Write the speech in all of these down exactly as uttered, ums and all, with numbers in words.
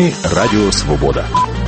Новини Радіо Свобода.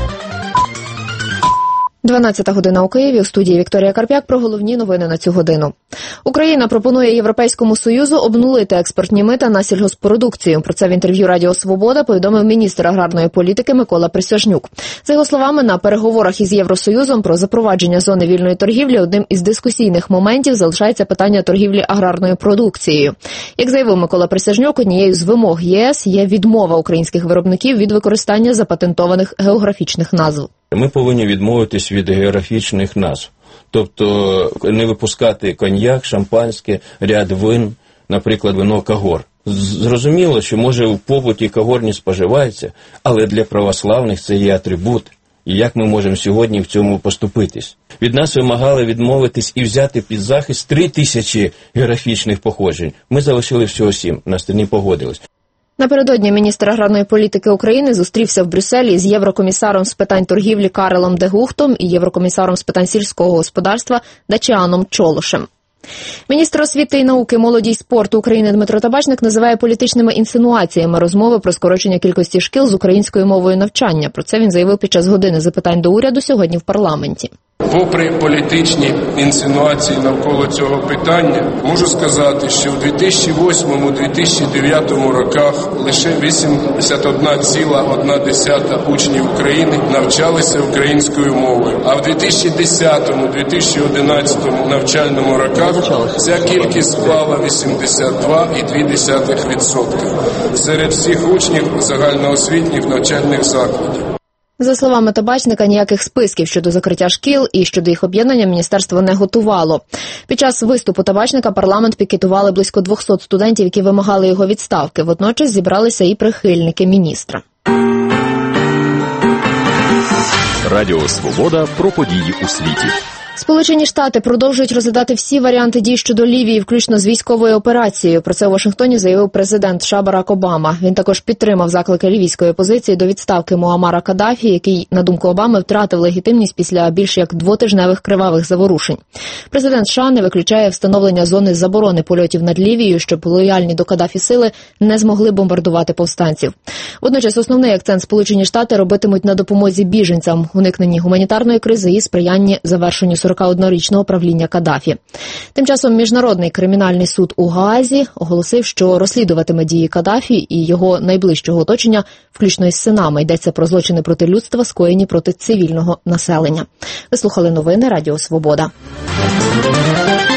дванадцята година у Києві. У студії Вікторія Карп'як про головні новини на цю годину. Україна пропонує Європейському Союзу обнулити експортні мита на сільгосппродукцію. Про це в інтерв'ю Радіо Свобода повідомив міністр аграрної політики Микола Присяжнюк. За його словами, на переговорах із Євросоюзом про запровадження зони вільної торгівлі одним із дискусійних моментів залишається питання торгівлі аграрною продукцією. Як заявив Микола Присяжнюк, однією з вимог ЄС є відмова українських виробників від використання запатентованих географічних назв. Ми повинні відмовитись від географічних назв. Тобто не випускати коньяк, шампанське, ряд вин, наприклад, вино Кагор. Зрозуміло, що може в побуті Кагор не споживається, але для православних це є атрибут. І як ми можемо сьогодні в цьому поступитись? Від нас вимагали відмовитись і взяти під захист три тисячі географічних походжень. Ми залишили всього сім, нас не погодились. Напередодні міністр аграрної політики України зустрівся в Брюсселі з єврокомісаром з питань торгівлі Карелом де Гухтом і єврокомісаром з питань сільського господарства Дачіаном Чолошем. Міністр освіти і науки, молоді й спорту України Дмитро Табачник називає політичними інсинуаціями розмови про скорочення кількості шкіл з українською мовою навчання. Про це він заявив під час години запитань до уряду сьогодні в парламенті. Попри політичні інсинуації навколо цього питання, можу сказати, що в дві тисячі восьмому - дві тисячі дев'ятому роках лише вісімдесят одна ціла одна десята учнів України навчалися українською мовою, а в дві тисячі десятому - дві тисячі одинадцятому навчальному роках ця кількість склала вісімдесят два цілих дві десятих відсотка серед всіх учнів загальноосвітніх навчальних закладів. За словами Табачника, ніяких списків щодо закриття шкіл і щодо їх об'єднання міністерство не готувало. Під час виступу Табачника парламент пікетували близько двохсот студентів, які вимагали його відставки. Водночас зібралися і прихильники міністра. Радіо Свобода про події у світі. Сполучені Штати продовжують розглядати всі варіанти дій щодо Лівії, включно з військовою операцією. Про це у Вашингтоні заявив президент США Барак Обама. Він також підтримав заклики лівійської опозиції до відставки Муаммара Каддафі, який, на думку Обами, втратив легітимність після більш як двотижневих кривавих заворушень. Президент США не виключає встановлення зони заборони польотів над Лівією, щоб лояльні до Каддафі сили не змогли бомбардувати повстанців. Водночас основний акцент Сполучені Штати робитимуть на допомозі біженцям, уникненні гуманітарної кризи і сприянні завершенню сорокаоднорічного правління Каддафі. Тим часом Міжнародний кримінальний суд у Гаазі оголосив, що розслідуватиме дії Каддафі і його найближчого оточення, включно із синами. Йдеться про злочини проти людства, скоєні проти цивільного населення. Ви слухали новини Радіо Свобода.